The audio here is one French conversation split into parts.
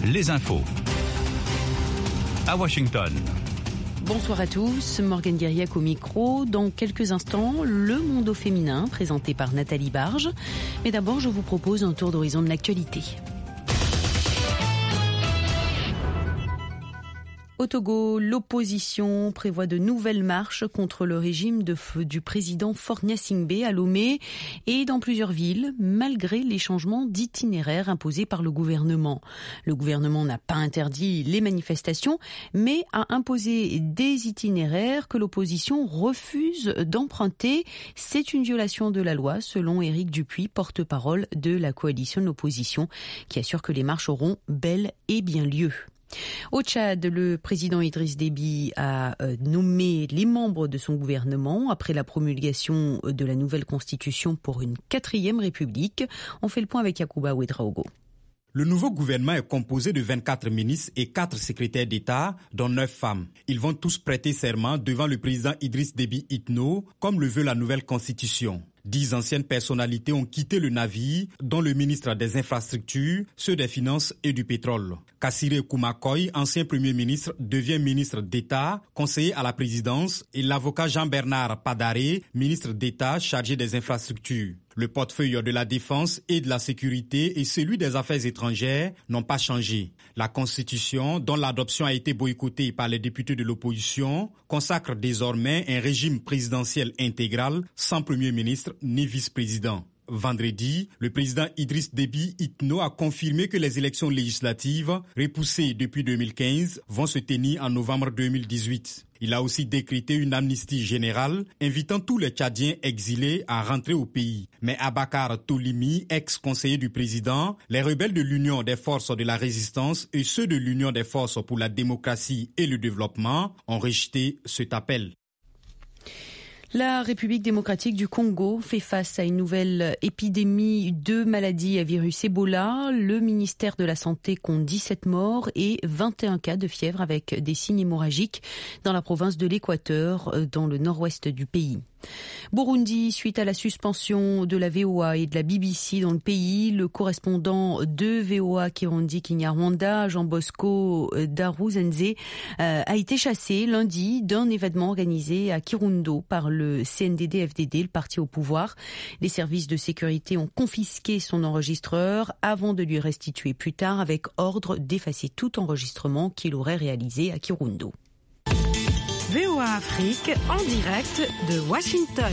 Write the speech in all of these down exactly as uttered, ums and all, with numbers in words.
les infos. À Washington. Bonsoir à tous, Morgane Guériac au micro. Dans quelques instants, le monde au féminin, présenté par Nathalie Barge. Mais d'abord, je vous propose un tour d'horizon de l'actualité. Au Togo, l'opposition prévoit de nouvelles marches contre le régime de feu du président Faure Gnassingbé à Lomé et dans plusieurs villes, malgré les changements d'itinéraire imposés par le gouvernement. Le gouvernement n'a pas interdit les manifestations, mais a imposé des itinéraires que l'opposition refuse d'emprunter. C'est une violation de la loi, selon Éric Dupuis, porte-parole de la coalition de l'opposition, qui assure que les marches auront bel et bien lieu. Au Tchad, le président Idriss Déby a nommé les membres de son gouvernement après la promulgation de la nouvelle constitution pour une quatrième république. On fait le point avec Yacouba Ouedraogo. Le nouveau gouvernement est composé de vingt-quatre ministres et quatre secrétaires d'État, dont neuf femmes. Ils vont tous prêter serment devant le président Idriss Déby Itno, comme le veut la nouvelle constitution. Dix anciennes personnalités ont quitté le navire, dont le ministre des Infrastructures, ceux des Finances et du Pétrole. Kassiré Koumakoy, ancien Premier ministre, devient ministre d'État, conseiller à la présidence, et l'avocat Jean-Bernard Padaré, ministre d'État chargé des Infrastructures. Le portefeuille de la Défense et de la Sécurité et celui des Affaires étrangères n'ont pas changé. La Constitution, dont l'adoption a été boycottée par les députés de l'opposition, consacre désormais un régime présidentiel intégral sans Premier ministre ni vice-président. Vendredi, le président Idriss Déby Itno a confirmé que les élections législatives, repoussées depuis deux mille quinze, vont se tenir en novembre deux mille dix-huit. Il a aussi décrété une amnistie générale, invitant tous les Tchadiens exilés à rentrer au pays. Mais Abakar Tolimi, ex-conseiller du président, les rebelles de l'Union des forces de la résistance et ceux de l'Union des forces pour la démocratie et le développement ont rejeté cet appel. La République démocratique du Congo fait face à une nouvelle épidémie de maladies à virus Ebola. Le ministère de la Santé compte dix-sept morts et vingt et un cas de fièvre avec des signes hémorragiques dans la province de l'Équateur, dans le nord-ouest du pays. Burundi, suite à la suspension de la V O A et de la B B C dans le pays, le correspondant de V O A Kirundi Kinyarwanda, Jean Bosco Daruzenze, euh, a été chassé lundi d'un événement organisé à Kirundo par le C N D D F D D, le parti au pouvoir. Les services de sécurité ont confisqué son enregistreur avant de lui restituer plus tard avec ordre d'effacer tout enregistrement qu'il aurait réalisé à Kirundo. V O A Afrique en direct de Washington.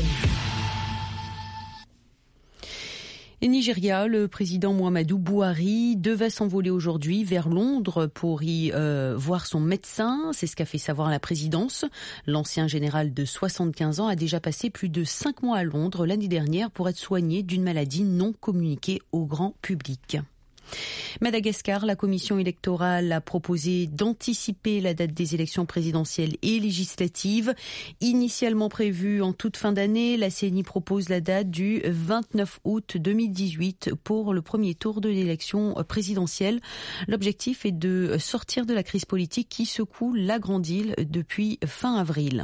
Au Nigeria, le président Muhammadu Buhari devait s'envoler aujourd'hui vers Londres pour y euh, voir son médecin. C'est ce qu'a fait savoir la présidence. L'ancien général de soixante-quinze ans a déjà passé plus de cinq mois à Londres l'année dernière pour être soigné d'une maladie non communiquée au grand public. Madagascar, la commission électorale a proposé d'anticiper la date des élections présidentielles et législatives. Initialement prévue en toute fin d'année, la C N I propose la date du vingt-neuf août deux mille dix-huit pour le premier tour de l'élection présidentielle. L'objectif est de sortir de la crise politique qui secoue la grande île depuis fin avril.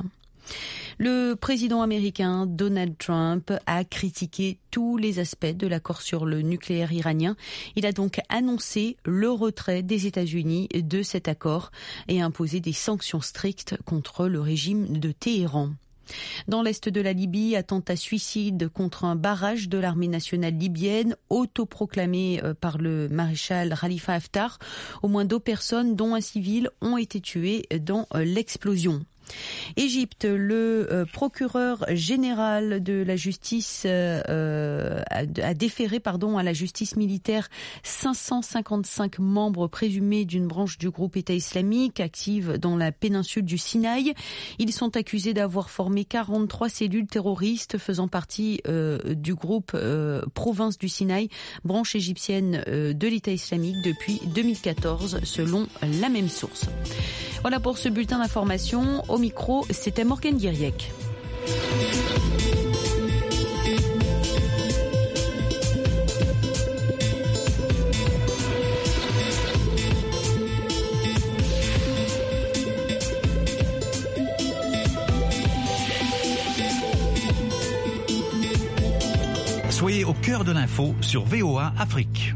Le président américain Donald Trump a critiqué tous les aspects de l'accord sur le nucléaire iranien. Il a donc annoncé le retrait des États-Unis de cet accord et imposé des sanctions strictes contre le régime de Téhéran. Dans l'est de la Libye, attentat suicide contre un barrage de l'armée nationale libyenne, autoproclamé par le maréchal Khalifa Haftar. Au moins deux personnes, dont un civil, ont été tuées dans l'explosion. Égypte, le euh, procureur général de la justice euh, a, a déféré pardon, à la justice militaire cinq cent cinquante-cinq membres présumés d'une branche du groupe État islamique active dans la péninsule du Sinaï. Ils sont accusés d'avoir formé quarante-trois cellules terroristes faisant partie euh, du groupe euh, Province du Sinaï, branche égyptienne euh, de l'État islamique depuis deux mille quatorze, selon la même source. Voilà pour ce bulletin d'information. Au micro, c'était Morgane Guériac. Soyez au cœur de l'info sur V O A Afrique.